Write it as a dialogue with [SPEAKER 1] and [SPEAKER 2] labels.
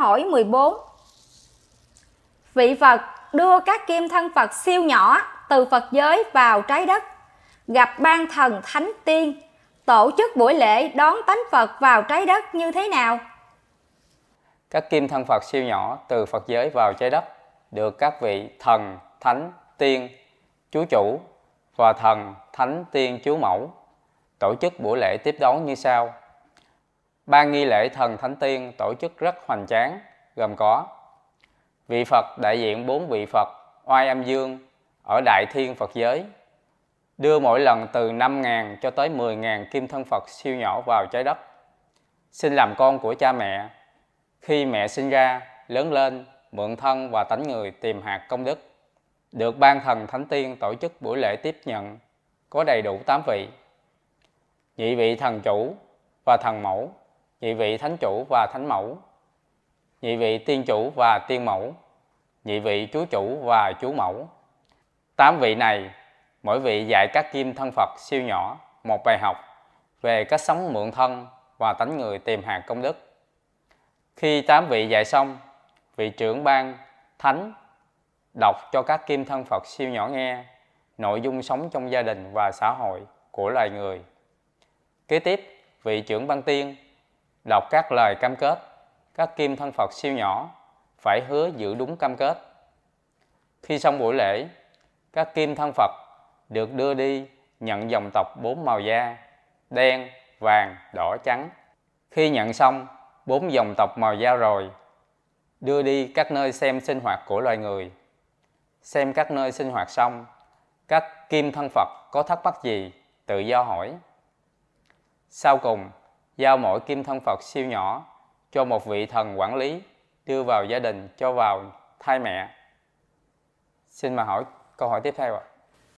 [SPEAKER 1] hỏi 14. Vị Phật đưa các kim thân Phật siêu nhỏ từ Phật giới vào trái đất, gặp ban thần thánh tiên, tổ chức buổi lễ đón tánh Phật vào trái đất như thế nào?
[SPEAKER 2] Các kim thân Phật siêu nhỏ từ Phật giới vào trái đất được các vị thần, thánh, tiên, chú chủ và thần, thánh, tiên, chú mẫu tổ chức buổi lễ tiếp đón như sau. Ban nghi lễ thần thánh tiên tổ chức rất hoành tráng, gồm có vị Phật đại diện 4 vị Phật oai âm dương ở Đại Thiên Phật giới, đưa mỗi lần từ 5.000 cho tới 10.000 kim thân Phật siêu nhỏ vào trái đất, xin làm con của cha mẹ. Khi mẹ sinh ra, lớn lên, mượn thân và tánh người tìm hạt công đức. Được ban thần thánh tiên tổ chức buổi lễ tiếp nhận, có đầy đủ 8 vị. Nhị vị thần chủ và thần mẫu, nhị vị thánh chủ và thánh mẫu, nhị vị tiên chủ và tiên mẫu, nhị vị chú chủ và chú mẫu. 8 vị này, mỗi vị dạy các kim thân Phật siêu nhỏ một bài học về cách sống mượn thân và tánh người tìm hạt công đức. Khi 8 vị dạy xong, vị trưởng ban thánh đọc cho các kim thân Phật siêu nhỏ nghe nội dung sống trong gia đình và xã hội của loài người. Kế tiếp, vị trưởng ban tiên đọc các lời cam kết. Các kim thân Phật siêu nhỏ phải hứa giữ đúng cam kết. Khi xong buổi lễ, các kim thân Phật được đưa đi nhận dòng tộc 4 màu da: đen, vàng, đỏ, trắng. Khi nhận xong 4 dòng tộc màu da rồi, đưa đi các nơi xem sinh hoạt của loài người. Xem các nơi sinh hoạt xong, các kim thân Phật có thắc mắc gì tự do hỏi. Sau cùng, giao mỗi kim thân Phật siêu nhỏ cho một vị thần quản lý đưa vào gia đình cho vào thai mẹ. Xin mà hỏi câu hỏi tiếp theo ạ.